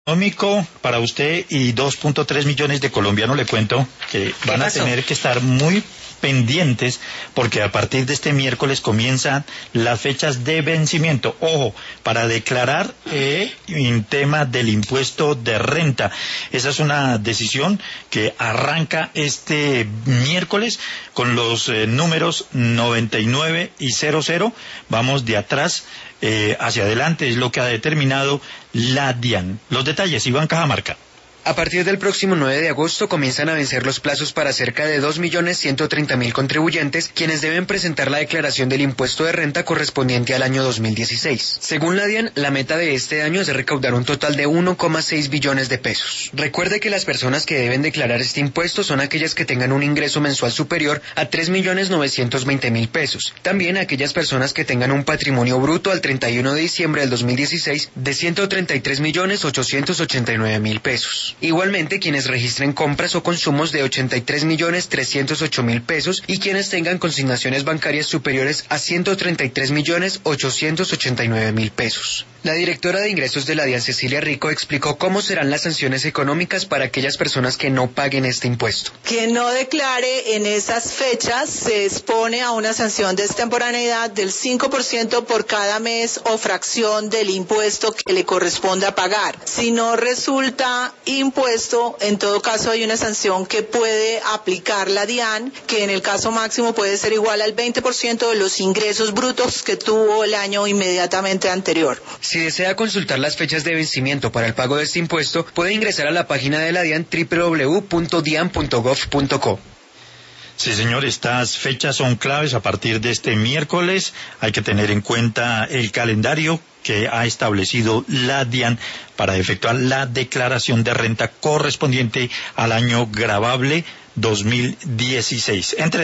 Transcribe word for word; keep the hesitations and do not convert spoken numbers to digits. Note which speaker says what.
Speaker 1: Económico para usted y dos punto tres millones de colombianos, le cuento que van a tener que estar muy pendientes porque a partir de este miércoles comienzan las fechas de vencimiento. Ojo, para declarar eh, en tema del impuesto de renta. Esa es una decisión que arranca este miércoles con los eh, números noventa y nueve y cero cero. Vamos de atrás eh, hacia adelante, es lo que ha determinado la DIAN. Los detalles, Iván Cajamarca.
Speaker 2: A partir del próximo nueve de agosto comienzan a vencer los plazos para cerca de dos millones ciento treinta mil contribuyentes, quienes deben presentar la declaración del impuesto de renta correspondiente al año dos mil dieciséis. Según la DIAN, la meta de este año es recaudar un total de uno coma seis billones de pesos. Recuerde que las personas que deben declarar este impuesto son aquellas que tengan un ingreso mensual superior a tres millones novecientos veinte mil pesos. También aquellas personas que tengan un patrimonio bruto al treinta y uno de diciembre del dos mil dieciséis de ciento treinta y tres millones ochocientos ochenta y nueve mil pesos. Igualmente, quienes registren compras o consumos de ochenta y tres millones trescientos ocho mil pesos y quienes tengan consignaciones bancarias superiores a ciento treinta y tres millones ochocientos ochenta y nueve mil pesos. La directora de ingresos de la DIAN, Cecilia Rico, explicó cómo serán las sanciones económicas para aquellas personas que no paguen este impuesto.
Speaker 3: Quien no declare en esas fechas se expone a una sanción de extemporaneidad del cinco por ciento por cada mes o fracción del impuesto que le corresponda pagar. Si no resulta impuesto, en todo caso hay una sanción que puede aplicar la DIAN, que en el caso máximo puede ser igual al veinte por ciento de los ingresos brutos que tuvo el año inmediatamente anterior.
Speaker 2: Si desea consultar las fechas de vencimiento para el pago de este impuesto, puede ingresar a la página de la DIAN doble u doble u doble u punto dian punto gov punto co.
Speaker 1: Sí, señor, estas fechas son claves a partir de este miércoles. Hay que tener en cuenta el calendario que ha establecido la DIAN para efectuar la declaración de renta correspondiente al año gravable dos mil dieciséis. Entre